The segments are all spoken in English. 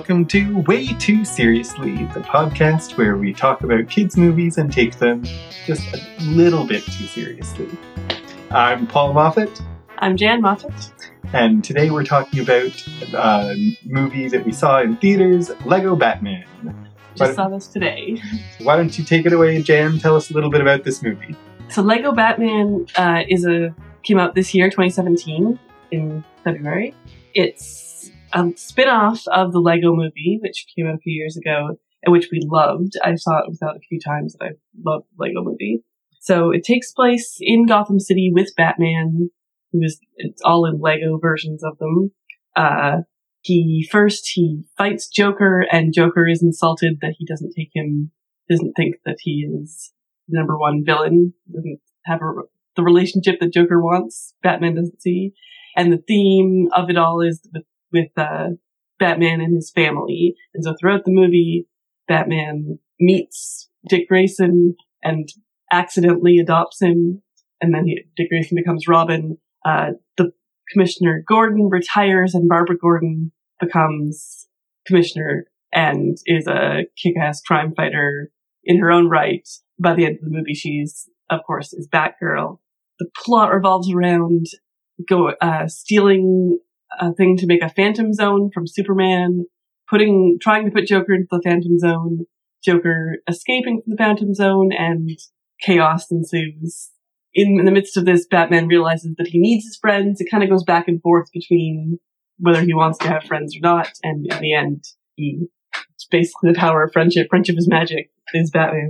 Welcome to Way Too Seriously, the podcast where we talk about kids' movies and take them just a little bit too seriously. I'm Paul Moffat. I'm Jan Moffat. And today we're talking about a movie that we saw in theaters, Lego Batman. Just saw this today. Why don't you take it away, Jan? Tell us a little bit about this movie. So Lego Batman came out this year, 2017, in February. It's a spin-off of the Lego movie, which came out a few years ago, and which we loved. I saw it without a few times, and I loved the Lego movie. So it takes place in Gotham City with Batman, it's all in Lego versions of them. He fights Joker, and Joker is insulted that he doesn't think that he is the number one villain, doesn't have the relationship that Joker wants, Batman doesn't see. And the theme of it all is with Batman and his family. And so throughout the movie, Batman meets Dick Grayson and accidentally adopts him, and then Dick Grayson becomes Robin. The Commissioner Gordon retires, and Barbara Gordon becomes Commissioner and is a kick-ass crime fighter in her own right. By the end of the movie, she's, of course, is Batgirl. The plot revolves around stealing a thing to make a Phantom Zone from Superman, trying to put Joker into the Phantom Zone, Joker escaping from the Phantom Zone, and chaos ensues. In the midst of this, Batman realizes that he needs his friends. It kind of goes back and forth between whether he wants to have friends or not, and in the end, it's basically the power of friendship. Friendship is magic, is Batman.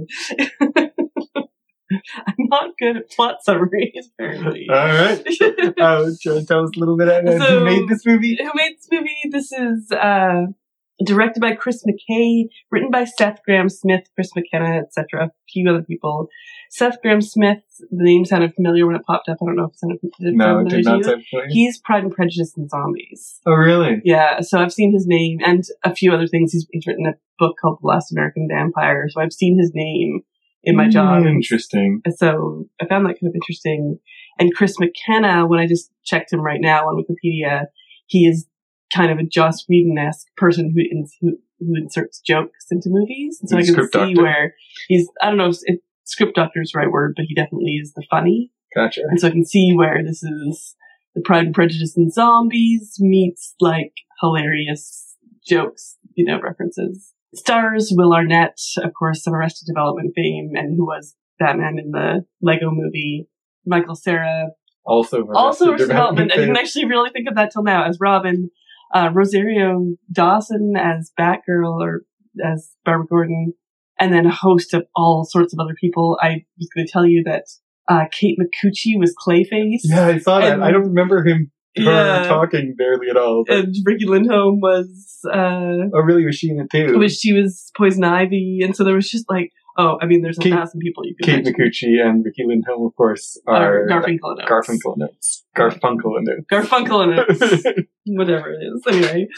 I'm not good at plot summaries, apparently. All right. Tell us a little bit about who made this movie? This is directed by Chris McKay, written by Seth Grahame-Smith, Chris McKenna, etc., a few other people. Seth Grahame-Smith, the name sounded familiar when it popped up. I don't know if it sounded familiar. No, it did not sound familiar. He's Pride and Prejudice and Zombies. Oh, really? Yeah, so I've seen his name and a few other things. He's written a book called The Last American Vampire, so I've seen his name in my job. Interesting. So I found that kind of interesting. And Chris McKenna, when I just checked him right now on Wikipedia, he is kind of a Joss Whedon-esque person who inserts jokes into movies. And so I can see where I don't know if script doctor is the right word, but he definitely is the funny. Gotcha. And so I can see where this is the Pride and Prejudice and Zombies meets like hilarious jokes, references. Stars Will Arnett, of course, of Arrested Development fame, and who was Batman in the Lego movie. Michael Cera, also Arrested Development. I didn't actually really think of that till now, as Robin. Rosario Dawson as Batgirl, or as Barbara Gordon, and then a host of all sorts of other people. I was going to tell you that Kate Micucci was Clayface. Yeah, I saw that. I don't remember her talking barely at all. But... And Ricky Lindholm was... really? Was she in it too? She was Poison Ivy, and so there was just there's 1,000 people you could Kate Micucci and Ricky Lindholm, of course, are Garfunkel and Oates. Garfunkel and Oates. Whatever it is. Anyway,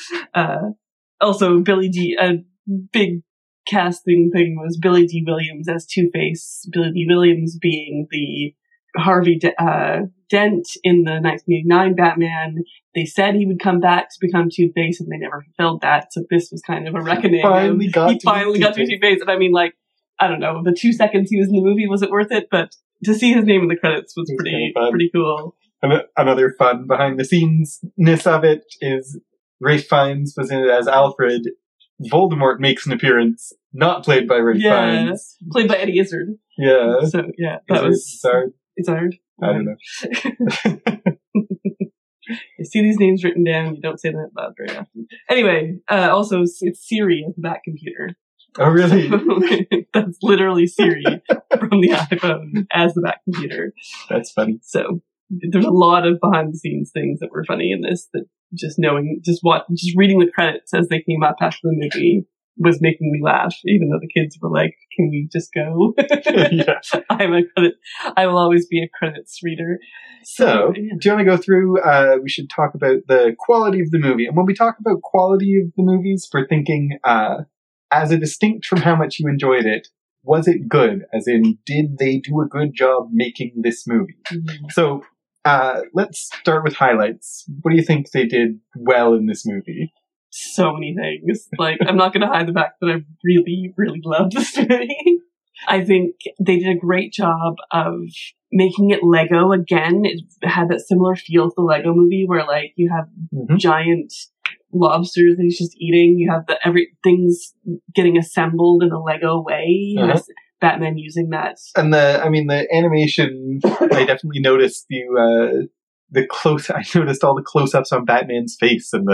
also Billy D. A big casting thing was Billy D. Williams as Two-Face. Billy D. Williams being the Harvey Dent in the 1989 Batman. They said he would come back to become Two-Face, and they never fulfilled that. So this was kind of a reckoning. He finally got to be Two-Face. And I mean, I don't know, the 2 seconds he was in the movie, was it worth it? But to see his name in the credits was pretty cool. Another fun behind-the-scenes-ness of it is Ralph Fiennes was in it as Alfred. Voldemort makes an appearance, not played by Ralph Fiennes. Played by Eddie Izzard. Yeah. So, yeah. That was... Izzard? I don't know. You see these names written down, you don't say them out loud very often. Anyway, also, it's Siri as the Bat computer. Oh, really? That's literally Siri from the iPhone as the Bat computer. That's funny. So there's a lot of behind the scenes things that were funny in this, that just reading the credits as they came up after the movie was making me laugh, even though the kids were like, "Can we just go?" Yeah. I will always be a credits reader. So, do you want to go through, we should talk about the quality of the movie. And when we talk about quality of the movies, we're thinking, as a distinct from how much you enjoyed it, was it good? As in, did they do a good job making this movie? Mm-hmm. So, let's start with highlights. What do you think they did well in this movie? so many things. Like, I'm not going to hide the fact that I really, really loved this movie. I think they did a great job of making it Lego again. It had that similar feel to the Lego movie where, like, you have giant lobsters that he's just eating. You have everything's getting assembled in a Lego way. Batman using that. And the animation, I definitely noticed I noticed all the close-ups on Batman's face and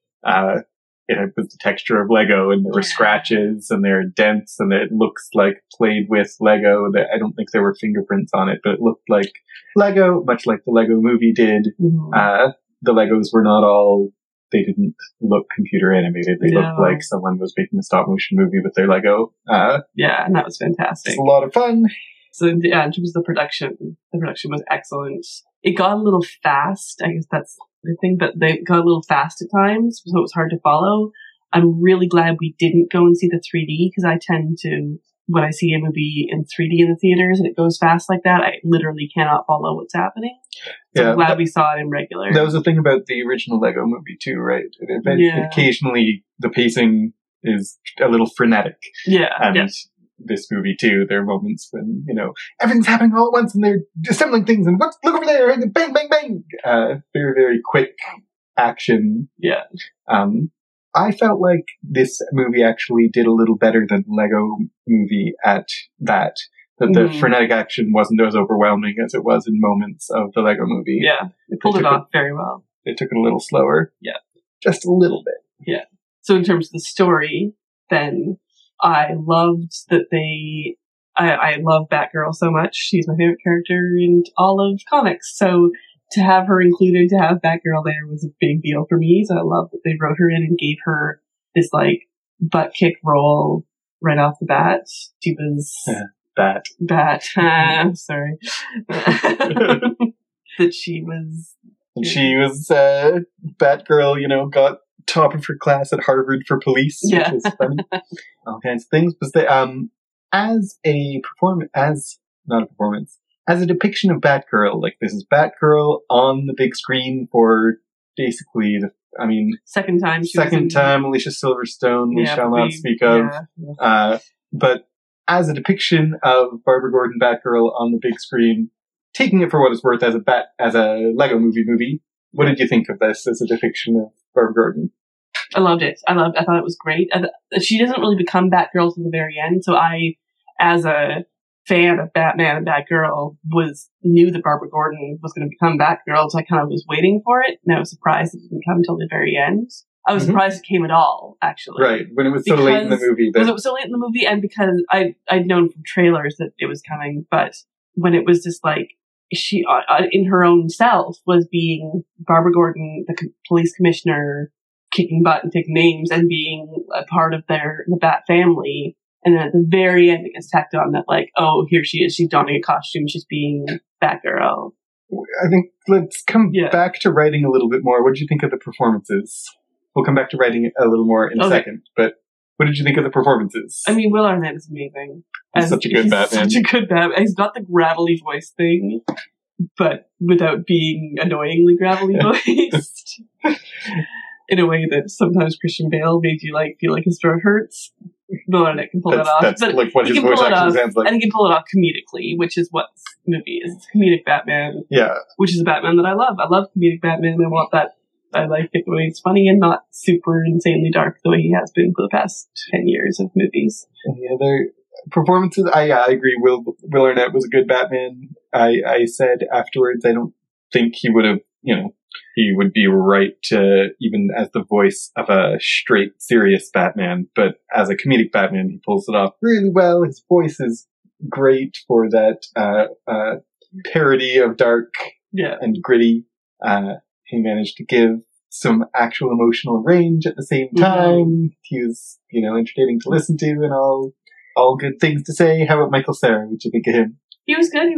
it was the texture of Lego, and there were scratches and there are dents, and it looks like played with Lego. I don't think there were fingerprints on it, but it looked like Lego, much like the Lego movie did. The Legos were not all, they didn't look computer animated. They looked like someone was making a stop motion movie with their Lego. And that was fantastic. It's a lot of fun. So in terms of the production was excellent. It got a little fast. I guess that's the thing, but they got a little fast at times, so it was hard to follow. I'm really glad we didn't go and see the 3D, because I tend to, when I see a movie in 3D in the theaters and it goes fast like that, I literally cannot follow what's happening. So I'm glad we saw it in regular. That was the thing about the original Lego movie too, right? Occasionally the pacing is a little frenetic. This movie too, there are moments when, everything's happening all at once and they're assembling things and look over there and bang, bang, bang. Very, very quick action. I felt like this movie actually did a little better than the Lego movie at that. That the frenetic action wasn't as overwhelming as it was in moments of the Lego movie. They pulled it off very well. They took it a little slower. Just a little bit. So in terms of the story, then I loved that I love Batgirl so much. She's my favorite character in all of comics. So to have her included, to have Batgirl there was a big deal for me. So I love that they wrote her in and gave her this, like, butt kick role right off the bat. She was... Bat. Sorry. That she was... She was, Batgirl, got top of her class at Harvard for police, which is funny. All kinds of things. But as a depiction of Batgirl, like, this is Batgirl on the big screen for basically second time Alicia Silverstone, we shall not speak of. But as a depiction of Barbara Gordon Batgirl on the big screen, taking it for what it's worth as a Lego movie, what did you think of this as a depiction of Barbara Gordon? I loved it. I thought it was great. She doesn't really become Batgirl till the very end, so I, as a fan of Batman and Batgirl, knew that Barbara Gordon was going to become Batgirl, so I kind of was waiting for it, and I was surprised it didn't come until the very end. I was surprised it came at all, actually. Right, when it was so late in the movie. Because it was so late in the movie, and because I'd known from trailers that it was coming, but when it was just like, she, in her own self, was being Barbara Gordon, the police commissioner, kicking butt and taking names, and being a part of the Bat family, and then at the very end it gets tacked on that, like, oh, here she is, she's donning a costume, she's being Batgirl. I think let's come back to writing a little bit more. What did you think of the performances? We'll come back to writing a little more in a second, but what did you think of the performances? Will Arnett is amazing. He's such a good Batman. He's got the gravelly voice thing, but without being annoyingly gravelly voiced. In a way that sometimes Christian Bale made you feel like his throat hurts. Will Arnett can pull that off. That's like what his voice actually sounds like. And he can pull it off comedically, which is what this movie is. It's comedic Batman. Yeah. Which is a Batman that I love. I love comedic Batman. I want that. I like it the way it's funny and not super insanely dark the way he has been for the past 10 years of movies. And the other performances, I agree. Will Arnett was a good Batman. I said afterwards, I don't think he would have, he would be right to, even as the voice of a straight, serious Batman, but as a comedic Batman, he pulls it off really well. His voice is great for that parody of dark and gritty. He managed to give some actual emotional range at the same time. He was, entertaining to listen to and all good things to say. How about Michael Cera? What'd you think of him? He was good.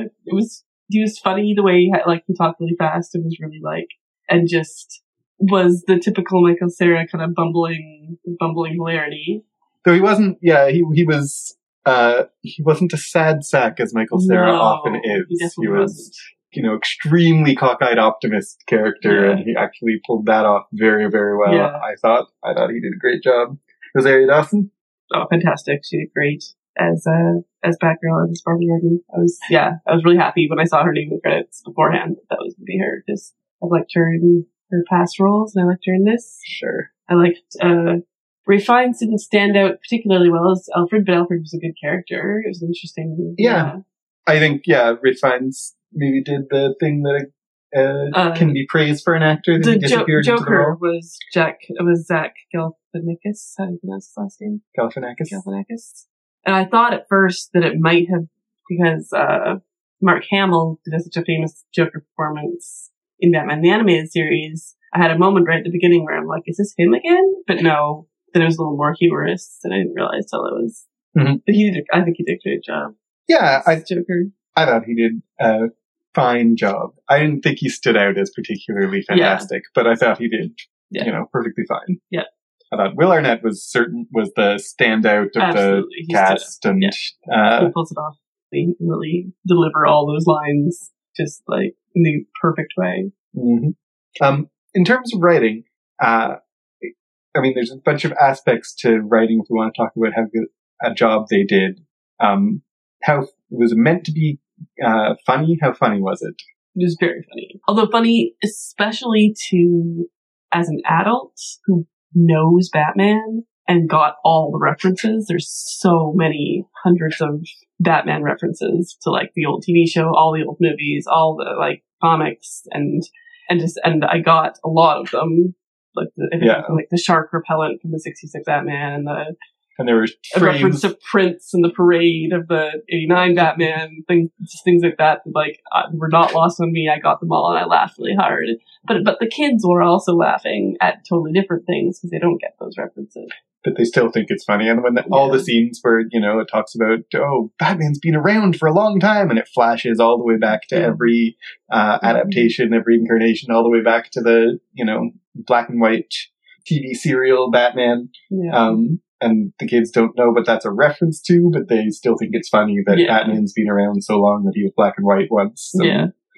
He was funny the way he talked really fast. It was really and just was the typical Michael Cera kind of bumbling hilarity. Though he wasn't, he wasn't a sad sack as Michael Cera often is. He definitely wasn't. extremely cockeyed optimist character, Yeah. and he actually pulled that off very, very well. Yeah. I thought he did a great job. Rosario Dawson? Oh, fantastic! She did great as Batgirl and as Barbara Gordon. I was really happy when I saw her name in the credits beforehand that was going to be her. Because I liked her in her past roles, and I liked her in this. Sure. I liked Ralph Fiennes didn't stand out particularly well as Alfred, but Alfred was a good character. It was an interesting. Yeah. I think Ralph Fiennes maybe did the thing that can be praised for an actor that The he disappeared into the Joker role. was Zach Galifianakis. How do you pronounce his last name? Galifianakis. And I thought at first that it might have, because Mark Hamill did such a famous Joker performance in Batman the Animated Series. I had a moment right at the beginning where I'm like, is this him again? But no, then it was a little more humorous, and I didn't realize till it was. Mm-hmm. But I think he did a great job. Yeah, Joker. I thought he did a fine job. I didn't think he stood out as particularly fantastic, but I thought he did, perfectly fine. Yeah. I thought Will Arnett was the standout of Absolutely. the cast, and he pulls it off. He can really deliver all those lines just like in the perfect way. Mm-hmm. In terms of writing, there's a bunch of aspects to writing. If we want to talk about how good a job they did, how was it meant to be funny? How funny was it? It was very funny. Although funny, especially as an adult who knows Batman and got all the references. There's so many hundreds of Batman references to like the old TV show, all the old movies, all the like comics, and I got a lot of them. Like the shark repellent from the 66 Batman, and there were a reference to Prince and the parade of the 89 Batman, things like that. Like were not lost on me. I got them all, and I laughed really hard. But the kids were also laughing at totally different things because they don't get those references. But they still think it's funny. And when all the scenes where, it talks about, Batman's been around for a long time, and it flashes all the way back to every adaptation, every incarnation, all the way back to the, black and white TV serial Batman. Yeah. And the kids don't know what that's a reference to, but they still think it's funny that Batman's been around so long that he was black and white once. So,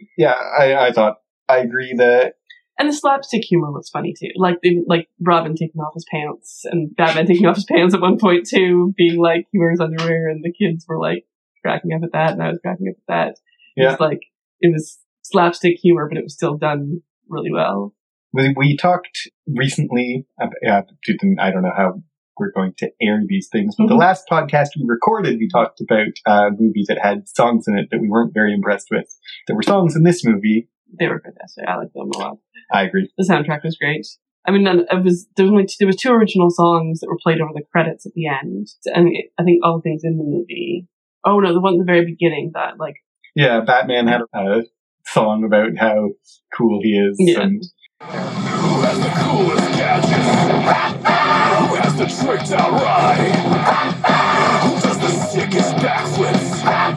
I thought, I agree that. And the slapstick humor was funny too. Like Robin taking off his pants and Batman taking off his pants at one point too, being like he wears underwear, and the kids were like cracking up at that, and I was cracking up at that. Yeah. It was slapstick humor, but it was still done really well. We talked recently about, I don't know how we're going to air these things, but the last podcast we recorded, we talked about a movie that had songs in it that we weren't very impressed with. There were songs in this movie. They were fantastic. I liked them a lot. I agree. The soundtrack was great. I mean, there was two original songs that were played over the credits at the end, and I think all the things in the movie. Oh no, the one at the very beginning that like. Yeah, Batman had a song about how cool he is. Yeah. And who has the coolest gadgets? Who has the tricks outright? Who does the sickest backflips?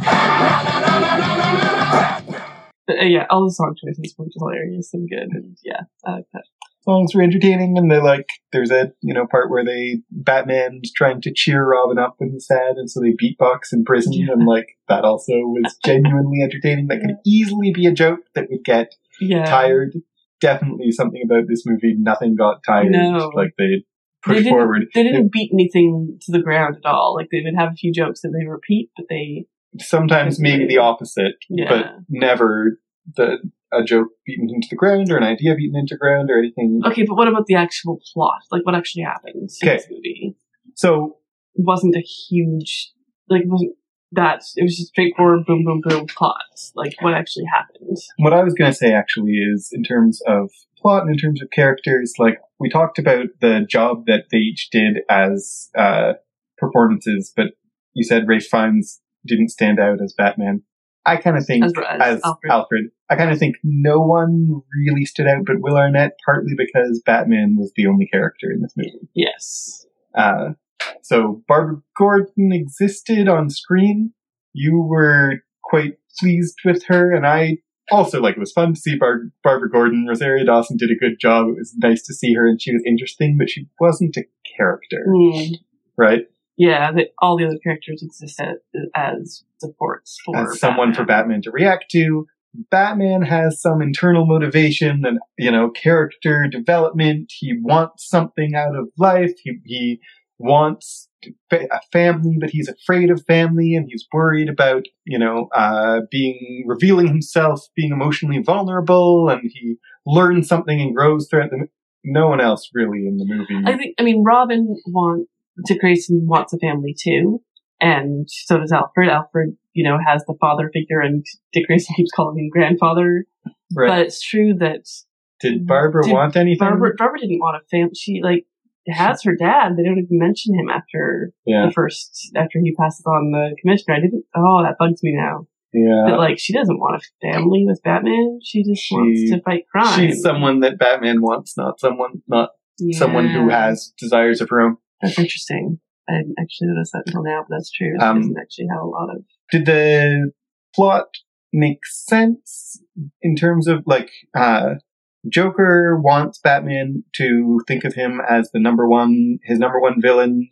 But, all the song choices were hilarious and good, and I like that. Songs were entertaining, and there's a part where Batman's trying to cheer Robin up when he's sad, and so they beatbox in prison, and that also was genuinely entertaining. That could easily be a joke that would get tired. Definitely something about this movie, nothing got tired. No. They pushed forward. They didn't beat anything to the ground at all. Like, they would have a few jokes that they repeat, but they... Sometimes maybe the opposite, but never a joke beaten into the ground or an idea beaten into the ground or anything. Okay, but what about the actual plot? Like, what actually happened in this movie? So... It wasn't a huge... Like, it wasn't that... It was just straightforward boom, boom, boom plot. Like, what actually happened? What I was going to say, actually, is in terms of plot and in terms of characters, we talked about the job that they each did as performances, but you said Ralph Fiennes didn't stand out as Batman. I kind of think as Alfred. I kind of think no one really stood out but Will Arnett, partly because Batman was the only character in this movie. Yes. So Barbara Gordon existed on screen. You were quite pleased with her, and I also it was fun to see Barbara Gordon. Rosario Dawson did a good job. It was nice to see her, and she was interesting, but she wasn't a character, right? Yeah, all the other characters existed as supports for as someone Batman. for Batman to react to. Batman has some internal motivation and, character development. He wants something out of life. He wants a family, but he's afraid of family, and he's worried about, revealing himself, being emotionally vulnerable, and he learns something and grows throughout no one else really in the movie. Robin Dick Grayson wants a family too, and so does Alfred. Alfred, has the father figure, and Dick Grayson keeps calling him grandfather. Right. But it's true that... Did Barbara want anything? Barbara didn't want a family. She, has her dad. They don't even mention him after after he passes on the commissioner. That bugs me now. Yeah. But, she doesn't want a family with Batman. She just wants to fight crime. She's someone that Batman wants, not someone who has desires of her own. That's interesting. I didn't actually notice that until now, but that's true. She doesn't actually have a lot of... Did the plot make sense in terms of, Joker wants Batman to think of him as his number one villain.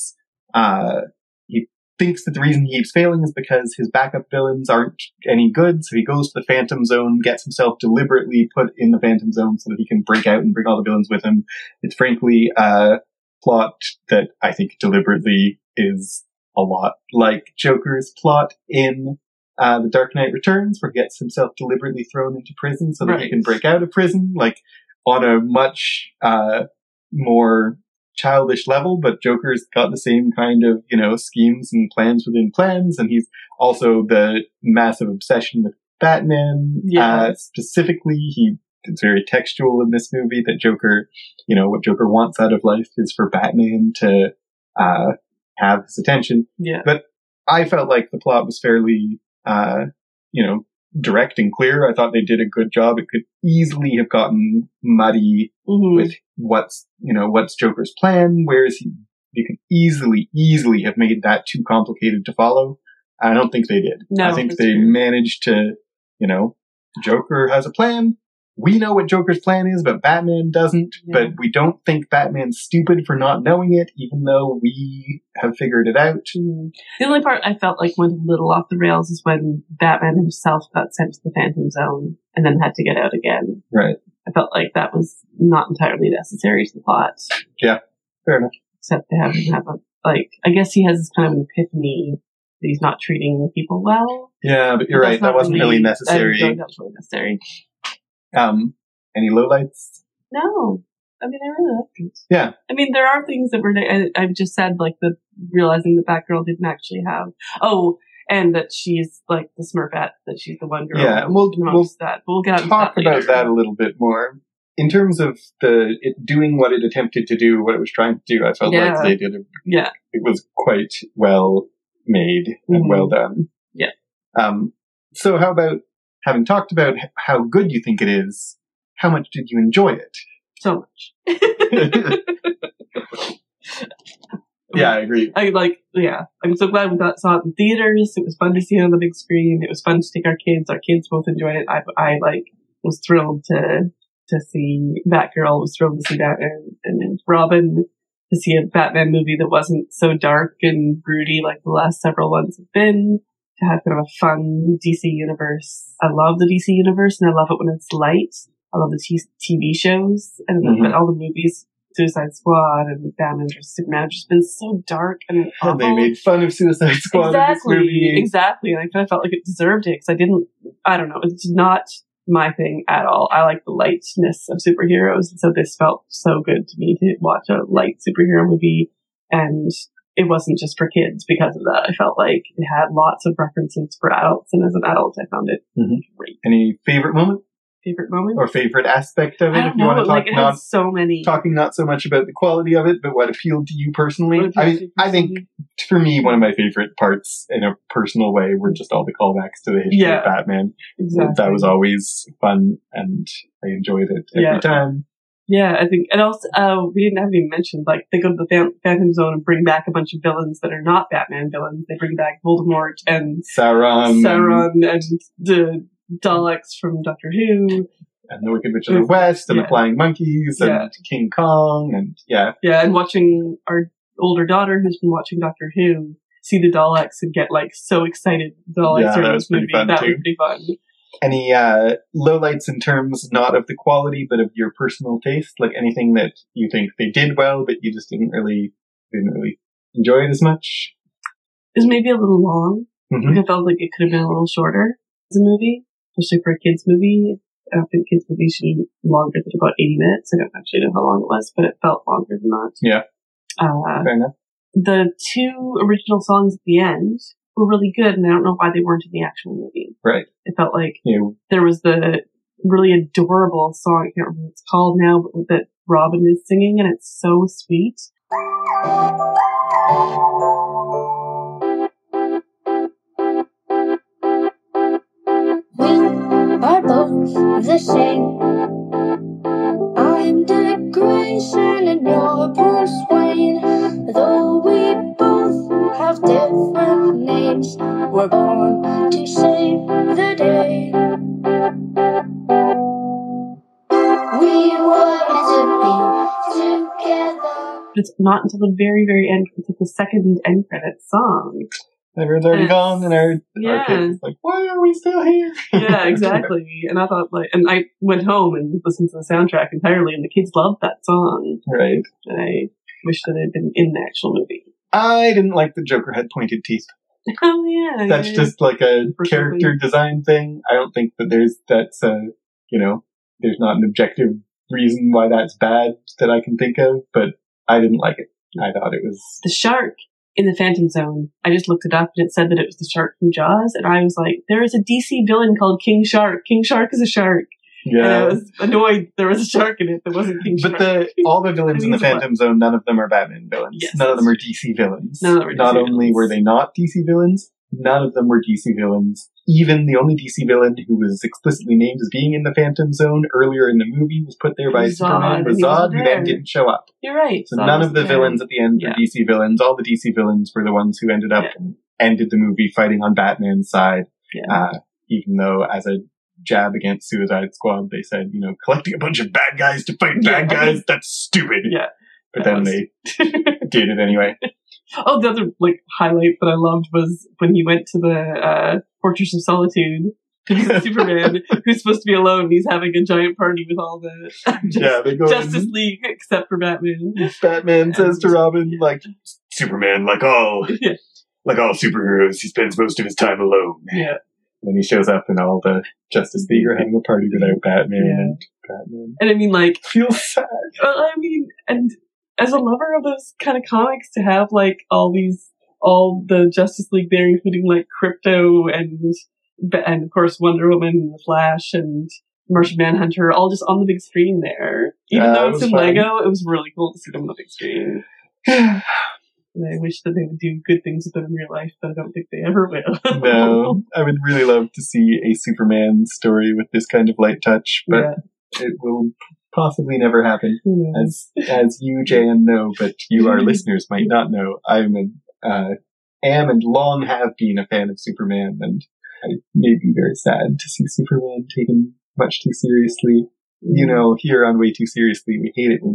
He thinks that the reason he keeps failing is because his backup villains aren't any good, so he goes to the Phantom Zone, gets himself deliberately put in the Phantom Zone so that he can break out and bring all the villains with him. It's frankly a plot that I think deliberately is a lot like Joker's plot in The Dark Knight Returns, where he gets himself deliberately thrown into prison so that he can break out of prison, on a much more childish level, but Joker's got the same kind of, schemes and plans within plans, and he's also the massive obsession with Batman. Specifically, it's very textual in this movie that Joker, what Joker wants out of life is for Batman to have his attention. Yeah. But I felt like the plot was fairly, direct and clear. I thought they did a good job. It could easily have gotten muddy with what's Joker's plan, whereas you can easily have made that too complicated to follow. I don't think they did. No, I think they managed to, Joker has a plan. We know what Joker's plan is, but Batman doesn't. Yeah. But we don't think Batman's stupid for not knowing it, even though we have figured it out. The only part I felt like went a little off the rails is when Batman himself got sent to the Phantom Zone and then had to get out again. Right. I felt like that was not entirely necessary to the plot. Yeah, fair enough. Except to have him have I guess he has this kind of an epiphany that he's not treating people well. Yeah, but you're right. That wasn't really necessary. I don't think that was really necessary. Any lowlights? No. I really liked it. Yeah. There are things that were, I've just said, the realizing that Batgirl didn't actually have, and that she's, the Smurfette, that she's the one girl. Yeah, we'll that. We'll get talk about that a little bit more. In terms of it doing what it attempted to do, what it was trying to do, I felt like they did it was quite well made and well done. Yeah. So how about, having talked about how good you think it is, how much did you enjoy it? So much. Yeah, I agree. I'm so glad we saw it in theaters. It was fun to see it on the big screen. It was fun to take our kids. Our kids both enjoyed it. I was thrilled to see Batgirl, was thrilled to see Batman and Robin, to see a Batman movie that wasn't so dark and broody like the last several ones have been. To have kind of a fun DC universe. I love the DC universe, and I love it when it's light. I love the TV shows, and but all the movies, Suicide Squad and Batman vs Superman, have just been so dark and awful. They made fun of Suicide Squad in this movie. Exactly. And I kind of felt like it deserved it, because I don't know, it's not my thing at all. I like the lightness of superheroes, and so this felt so good to me to watch a light superhero movie, and it wasn't just for kids because of that. I felt like it had lots of references for adults, and as an adult, I found it great. Any favorite moment? Favorite moment? Or favorite aspect of it? I don't know, want to talk, it has so many. Talking not so much about the quality of it, but what appealed to you personally. I think, for me, one of my favorite parts in a personal way were just all the callbacks to the history of Batman. Exactly. That was always fun, and I enjoyed it every time. Yeah, I think, and also, we haven't even mentioned, they go to the Phantom Zone and bring back a bunch of villains that are not Batman villains. They bring back Voldemort and Sauron and the Daleks from Doctor Who. And the Wicked Witch of the West, and the Flying Monkeys, and King Kong, and Yeah, and watching our older daughter, who's been watching Doctor Who, see the Daleks and get, so excited the Daleks are in this movie. That was pretty fun. Any lowlights in terms not of the quality, but of your personal taste? Like anything that you think they did well, but you just didn't really enjoy it as much? It was maybe a little long. Mm-hmm. I felt like it could have been a little shorter as a movie, especially for a kids' movie. I don't think kids' movies should be longer than about 80 minutes. I don't actually know how long it was, but it felt longer than that. Yeah. Fair enough. The 2 original songs at the end were really good, and I don't know why they weren't in the actual movie. Right. It felt like there was the really adorable song, I can't remember what it's called now, but that Robin is singing, and it's so sweet. Are both the same. I'm Dick Grayson and you're Bruce Wayne. Though we both have different names, we're born to save the day. We were meant to be together. It's not until the very, very end, it's like the second end credits song. Everyone's already gone, and our Yeah. kid's like, why are we still here? Yeah, exactly. And I thought, and I went home and listened to the soundtrack entirely, and the kids loved that song. Right. And I wish that it had been in the actual movie. I didn't like the Joker had pointed teeth. Oh, yeah. That's yeah. just like a For character something. design thing. I don't think that there's not an objective reason why that's bad that I can think of, but I didn't like it. I thought it was... The shark in the Phantom Zone, I just looked it up and it said that it was the shark from Jaws, and I was like, there is a DC villain called King Shark. King Shark is a shark. And I was annoyed there was a shark in it that wasn't King Shark. But all the villains in the Phantom Zone, none of them are Batman villains. Yes, None of them are DC villains. None of them are DC Not only villains. were they not DC villains, none of them were DC villains. Even the only DC villain who was explicitly named as being in the Phantom Zone earlier in the movie was put there by Zod, Superman, was and he Zod, wasn't who there. then didn't show up. You're right. So Zod none of wasn't the there. villains at the end were Yeah. DC villains. All the DC villains were the ones who ended up and ended the movie fighting on Batman's side. Yeah. Even though as a jab against Suicide Squad, they said, collecting a bunch of bad guys to fight bad guys, that's stupid. Yeah. But then they did it anyway. Oh, the other highlight that I loved was when he went to the Fortress of Solitude to visit Superman, who's supposed to be alone. And he's having a giant party with all the They go Justice in. League, except for Batman. Batman says to Robin, Superman, like all superheroes, he spends most of his time alone. Yeah, And he shows up and all the Justice League are having a party without Batman. Yeah. And Batman and I mean, feels sad. and as a lover of those kind of comics, to have all the Justice League there, including Crypto and of course Wonder Woman and the Flash and Martian Manhunter, all just on the big screen there. Even though it it's was in fun. Lego, it was really cool to see them on the big screen. And I wish that they would do good things with them in real life, but I don't think they ever will. No, I would really love to see a Superman story with this kind of light touch, but Yeah. it will possibly never happen. Who knows? As you, Jan, know, but you, our listeners, might not know. I am and long have been a fan of Superman, and I may be very sad to see Superman taken much too seriously. Here on Way Too Seriously, we hate it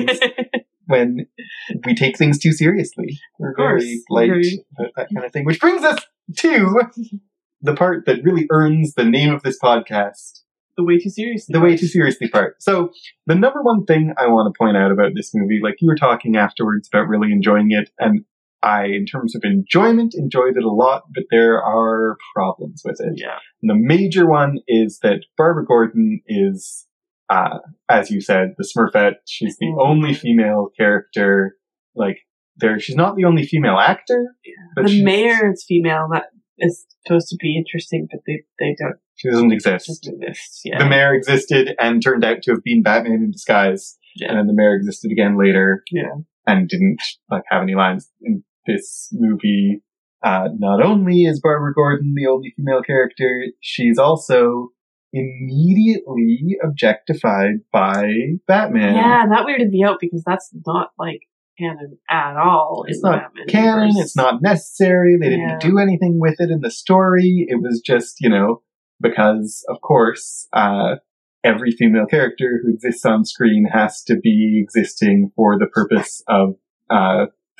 when we take things too seriously. We're very light about that kind of thing. Which brings us to the part that really earns the name of this podcast. The Way Too Seriously. The Way Too Seriously part. So, the number one thing I want to point out about this movie, you were talking afterwards about really enjoying it, and I, in terms of enjoyment, enjoyed it a lot, but there are problems with it. Yeah. And the major one is that Barbara Gordon is, as you said, the Smurfette. She's the only female character. She's not the only female actor. But The mayor is female. That is supposed to be interesting, but they don't she doesn't exist. just do this. Yeah. The mayor existed and turned out to have been Batman in disguise. Yeah. And then the mayor existed again later. Yeah. And didn't have any lines in this movie. Not only is Barbara Gordon the only female character, she's also immediately objectified by Batman. Yeah, that weirded me out because that's not canon at all. It's in the not Batman canon, universe. it's not necessary, they didn't Yeah. do anything with it in the story. It was just, because, of course, every female character who exists on screen has to be existing for the purpose of the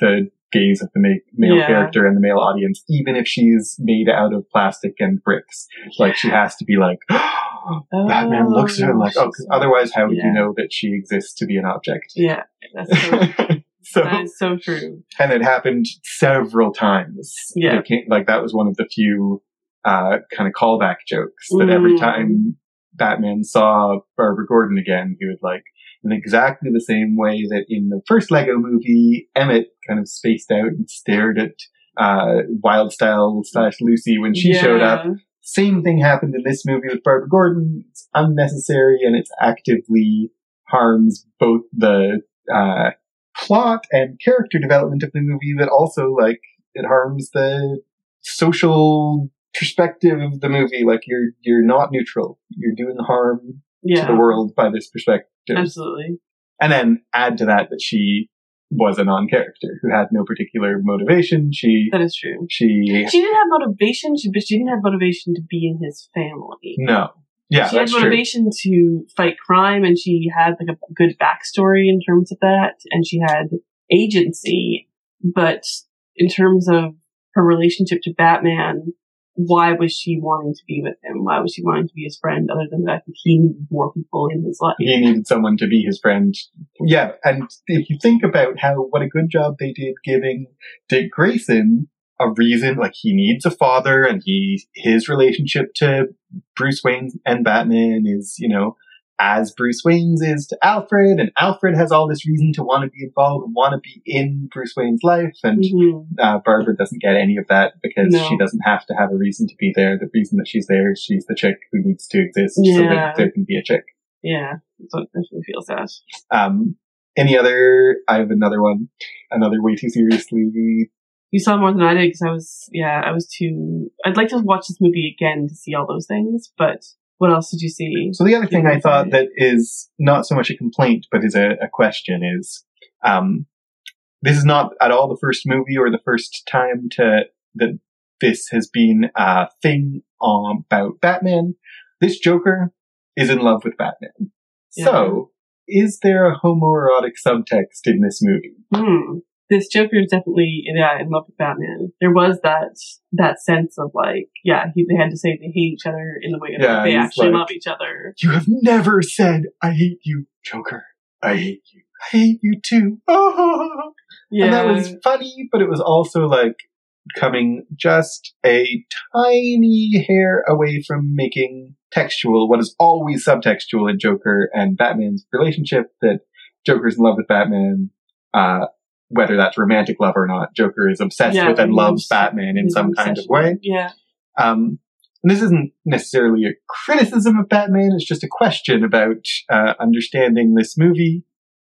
gaze of the male Yeah. character and the male audience, even if she's made out of plastic and bricks. Like, she has to be like, Batman looks at her and like, oh, 'cause otherwise how would you know that she exists to be an object? Yeah, that's so, that is so true. And it happened several times. Yeah. That was one of the few kind of callback jokes that every time Batman saw Barbara Gordon again, he would like, in exactly the same way that in the first Lego movie, Emmett kind of spaced out and stared at Wildstyle/Lucy when she showed up. Same thing happened in this movie with Barbara Gordon. It's unnecessary and it actively harms both the plot and character development of the movie, but also like it harms the social perspective of the movie. Like you're not neutral. You're doing harm to the world by this perspective. Absolutely. And then add to that she was a non-character who had no particular motivation. That is true. She didn't have motivation, but she didn't have motivation to be in his family. No. Yeah, she had motivation to fight crime, and she had like a good backstory in terms of that, and she had agency. But in terms of her relationship to Batman, why was she wanting to be with him? Why was she wanting to be his friend, other than that he needed more people in his life? He needed someone to be his friend. Yeah, and if you think about what a good job they did giving Dick Grayson a reason, like he needs a father, and his relationship to Bruce Wayne and Batman is, as Bruce Wayne's is to Alfred, and Alfred has all this reason to want to be involved and want to be in Bruce Wayne's life, and Barbara doesn't get any of that because she doesn't have to have a reason to be there. The reason that she's there is she's the chick who needs to exist so that there can be a chick. Yeah, that's what definitely feels that. I have another one, another way too seriously. You saw more than I did because I'd like to watch this movie again to see all those things, but what else did you see? So the other thing I thought that is not so much a complaint, but is a question is, this is not at all the first movie or the first time that this has been a thing about Batman. This Joker is in love with Batman. Yeah. So, is there a homoerotic subtext in this movie? This Joker is definitely in love with Batman. There was that sense of like, they had to say they hate each other in the way that they actually love each other. You have never said, I hate you, Joker. I hate you. I hate you too. Oh. Yeah. And that was funny, but it was also like coming just a tiny hair away from making textual what is always subtextual in Joker and Batman's relationship, that Joker's in love with Batman, whether that's romantic love or not. Joker is obsessed with and loves Batman in some kind of way. Yeah. And this isn't necessarily a criticism of Batman, it's just a question about understanding this movie.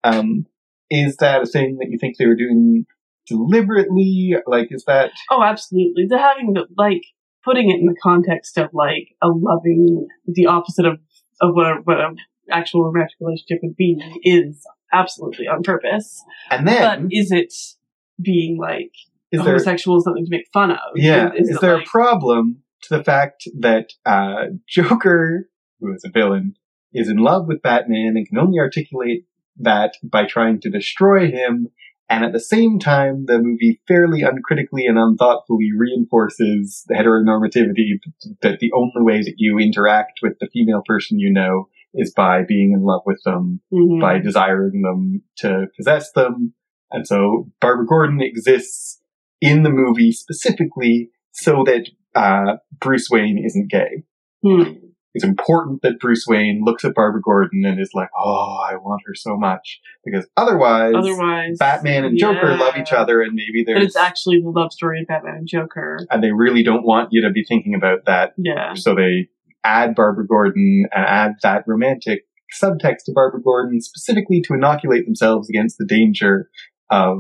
Is that a thing that you think they were doing deliberately? Like, is that... Oh, absolutely. They're putting it in the context of, like, a loving, the opposite of what an actual romantic relationship would be is absolutely on purpose. And then... But is it being, like, homosexual is something to make fun of? Yeah. Is there a problem to the fact that Joker, who is a villain, is in love with Batman and can only articulate that by trying to destroy him, and at the same time the movie fairly uncritically and unthoughtfully reinforces the heteronormativity that the only way that you interact with the female person you know is by being in love with them, by desiring them to possess them. And so Barbara Gordon exists in the movie specifically so that Bruce Wayne isn't gay. It's important that Bruce Wayne looks at Barbara Gordon and is like, oh, I want her so much. Because otherwise Batman and Joker love each other, and maybe there's... But it's actually the love story of Batman and Joker. And they really don't want you to be thinking about that. Yeah. So they add Barbara Gordon and add that romantic subtext to Barbara Gordon specifically to inoculate themselves against the danger of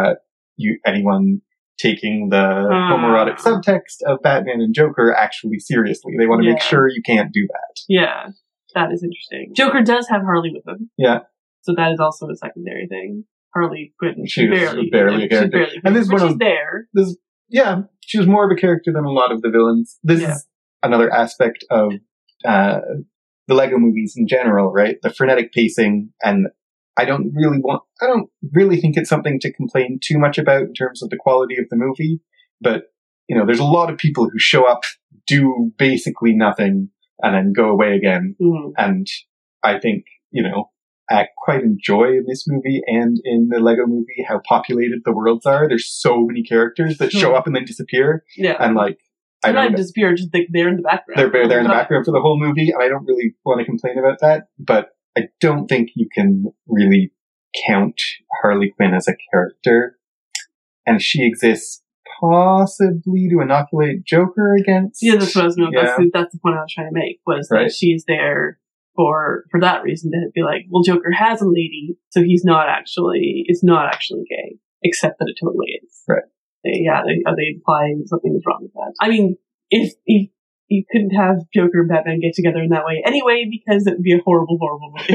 anyone taking the homoerotic subtext of Batman and Joker actually seriously. They want to make sure you can't do that. Yeah, that is interesting. Joker does have Harley with him. Yeah. So that is also a secondary thing. Harley couldn't. She was barely a character. And this one she's there. She was more of a character than a lot of the villains. This is another aspect of the Lego movies in general, right? The frenetic pacing and I don't really think it's something to complain too much about in terms of the quality of the movie. But, there's a lot of people who show up, do basically nothing, and then go away again. Mm-hmm. And I think, I quite enjoy in this movie and in the Lego movie how populated the worlds are. There's so many characters that show up and then disappear. Yeah. And I don't disappear, just they're in the background. They're there in the background for the whole movie, and I don't really want to complain about that, but I don't think you can really count Harley Quinn as a character. And she exists possibly to inoculate Joker against. Yeah, that's what I was going to Yeah. that's the point I was trying to make, was Right. that she's there for that reason, to be like, well, Joker has a lady, so it's not actually gay, except that it totally is. Right. They imply something is wrong with that. I mean, if you couldn't have Joker and Batman get together in that way anyway, because it would be a horrible, horrible movie.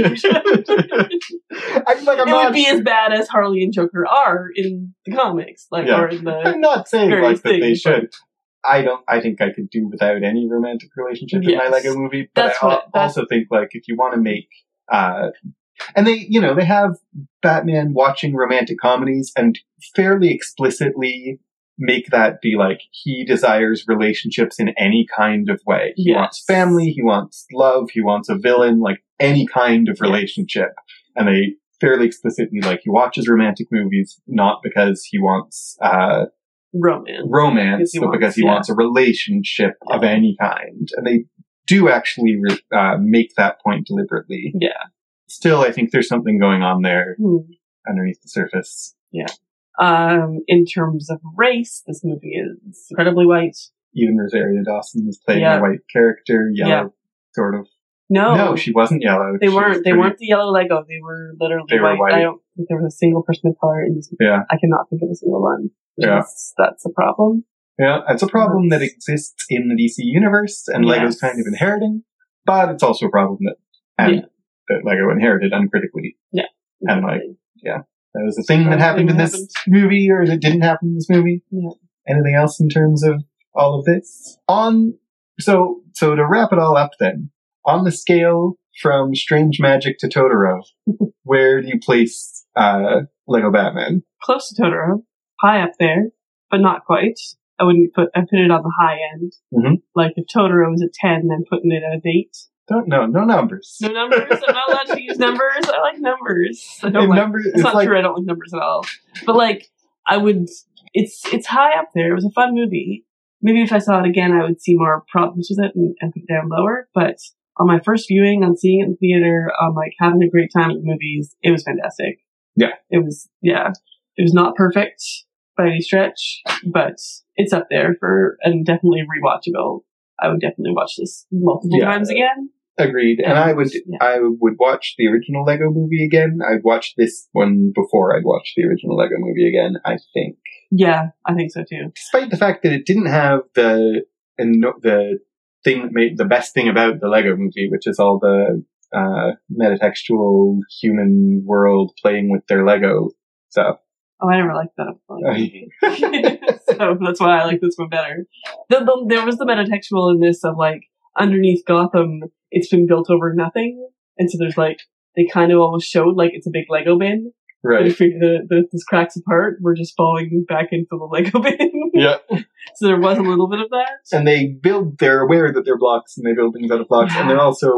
It would be as bad as Harley and Joker are in the comics, or in the. I'm not saying various that they things, should. I think I could do without any romantic relationship in my Yes. Lego movie. But I also think if you want to make, and they have Batman watching romantic comedies and fairly explicitly make that be he desires relationships in any kind of way. He wants family, he wants love, he wants a villain, any kind of relationship. And they fairly explicitly he watches romantic movies not because he wants romance, but because he wants a relationship of any kind. And they do actually make that point deliberately. Yeah. Still, I think there's something going on there underneath the surface. Yeah. In terms of race, this movie is incredibly white. Even Rosario Dawson was playing a white character, yellow, sort of. No, she wasn't yellow. They weren't. They weren't the yellow Lego. They were literally white. I don't think there was a single person of color in this movie. Yeah. I cannot think of a single one. Yeah. That's a problem. Yeah, it's a problem that exists in the DC universe, and Lego's kind of inheriting, but it's also a problem that Lego inherited uncritically. Yeah. And that was a thing that happened in this movie, or that didn't happen in this movie. Yeah. Anything else in terms of all of this? So to wrap it all up then, on the scale from Strange Magic to Totoro, where do you place Lego Batman? Close to Totoro, high up there, but not quite. I put it on the high end. Mm-hmm. If Totoro was a 10, I'm putting it at an 8. No numbers. No numbers? I'm not allowed to use numbers? I like numbers. I don't numbers, it's not true, I don't like numbers at all. But it's high up there. It was a fun movie. Maybe if I saw it again, I would see more problems with it and put it down lower. But on my first viewing, on seeing it in theater, on having a great time with movies, it was fantastic. Yeah. It was not perfect by any stretch, but it's up there and definitely rewatchable. I would definitely watch this multiple times again. Agreed. And I would watch the original Lego movie again. I'd watch this one before I'd watch the original Lego movie again, I think. Yeah, I think so too. Despite the fact that it didn't have the thing that made the best thing about the Lego movie, which is all the metatextual human world playing with their Lego stuff. Oh, I never liked that. So that's why I like this one better. There was the metatextual in this of underneath Gotham, it's been built over nothing, and so there's they kind of almost showed it's a big Lego bin. Right. If this cracks apart, we're just falling back into the Lego bin. Yeah. So there was a little bit of that. And they're aware that they're blocks, and they build things out of blocks, and they're also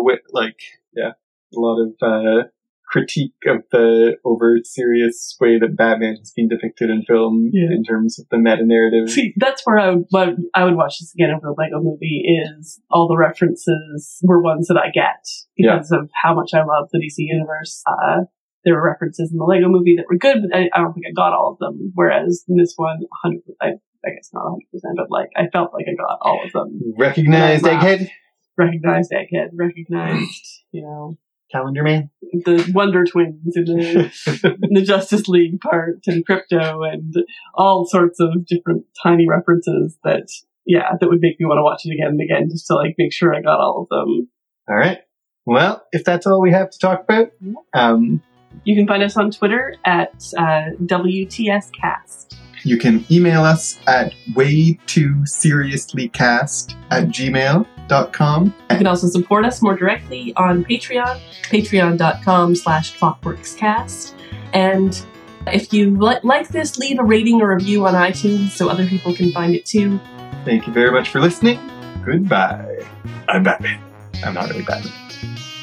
a lot of critique of the overt serious way that Batman has been depicted in film in terms of the meta-narrative. See, that's where I would watch this again over the Lego movie, is all the references were ones that I get because of how much I love the DC universe. There were references in the Lego movie that were good, but I don't think I got all of them, whereas in this one, 100%, I guess not 100%, but I felt like I got all of them. Recognized Egghead? Recognized Egghead. Recognized, Calendar Man? The Wonder Twins in the Justice League part, and Crypto, and all sorts of different tiny references that would make me want to watch it again and again, just to make sure I got all of them. All right. Well, if that's all we have to talk about, you can find us on Twitter at WTScast. You can email us at waytooseriouslycast@gmail.com. clockworkscast.com. You can also support us more directly on Patreon, patreon.com/clockworkscast. And if you like this, leave a rating or review on iTunes so other people can find it too. Thank you very much for listening. Goodbye. I'm Batman. I'm not really Batman.